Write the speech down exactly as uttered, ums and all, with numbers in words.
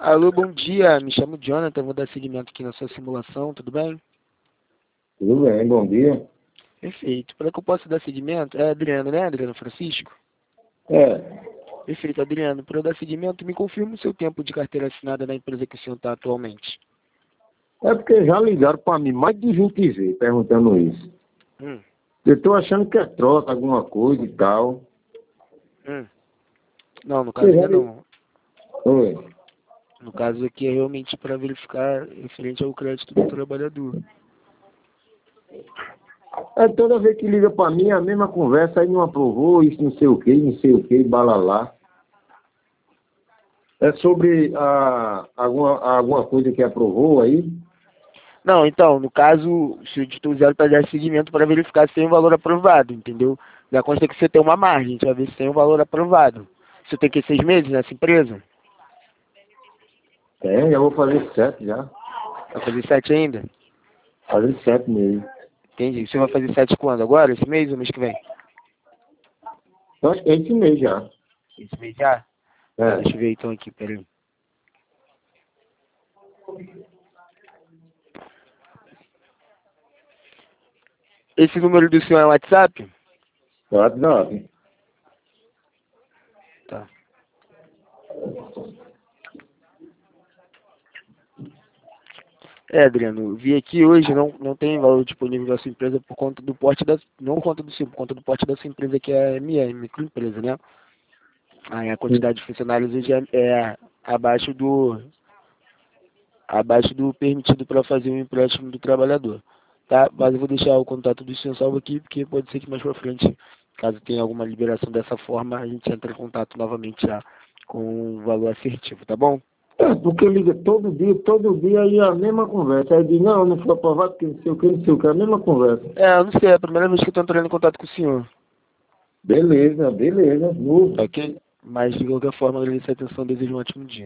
Alô, bom dia. Me chamo Jonathan, vou dar seguimento aqui na sua simulação, tudo bem? Tudo bem, bom dia. Perfeito. Para que eu possa dar seguimento, é Adriano, né, Adriano Francisco? É, Perfeito, Adriano. Para eu dar seguimento, me confirma o seu tempo de carteira assinada na empresa que o senhor está atualmente. é porque já ligaram para mim mais de vinte vezes perguntando isso. Hum, Eu estou achando que é troca, alguma coisa e tal. hum. Não, no caso Você já ainda li- não. Oi. No caso aqui é realmente para verificar referente ao crédito do trabalhador. É toda vez que liga para mim, é a mesma conversa, aí não aprovou, isso não sei o que, não sei o que, balalá. É sobre a, alguma, alguma coisa que aprovou aí? Não, então, no caso, o estou usando para dar seguimento para verificar se tem um valor aprovado, entendeu? Já consta que você tem uma margem, a gente vai ver se tem um valor aprovado. Você tem que seis meses nessa empresa? Tem, já vou fazer sete já. Vai fazer sete ainda? Fazer sete meses. Entendi. Você vai fazer sete quando? Agora? Esse mês ou mês que vem? Eu acho que é esse mês já. Esse mês já? Tá, É. deixa eu ver então aqui, peraí. Esse número do senhor é o WhatsApp? Pode não. Tá. É, Adriano, vi aqui hoje, não, não tem valor disponível da sua empresa por conta do porte da... Não por conta do seu, por conta do porte da sua empresa, que é a M E, microempresa, né? Aí a quantidade de funcionários hoje é, é abaixo do abaixo do permitido para fazer o empréstimo do trabalhador, tá? Mas eu vou deixar o contato do senhor salvo aqui, porque pode ser que mais para frente, caso tenha alguma liberação dessa forma, a gente entre em contato novamente já com o valor assertivo, tá bom? É, porque liga todo dia, todo dia aí é a mesma conversa. Aí diz, não, não foi aprovado, porque não sei o que, não sei o que, é a mesma conversa. É, eu não sei, é a primeira vez que eu estou entrando em contato com o senhor, Beleza, beleza. tá ok? Mas de qualquer forma, agradecer a atenção, desejo um ótimo dia.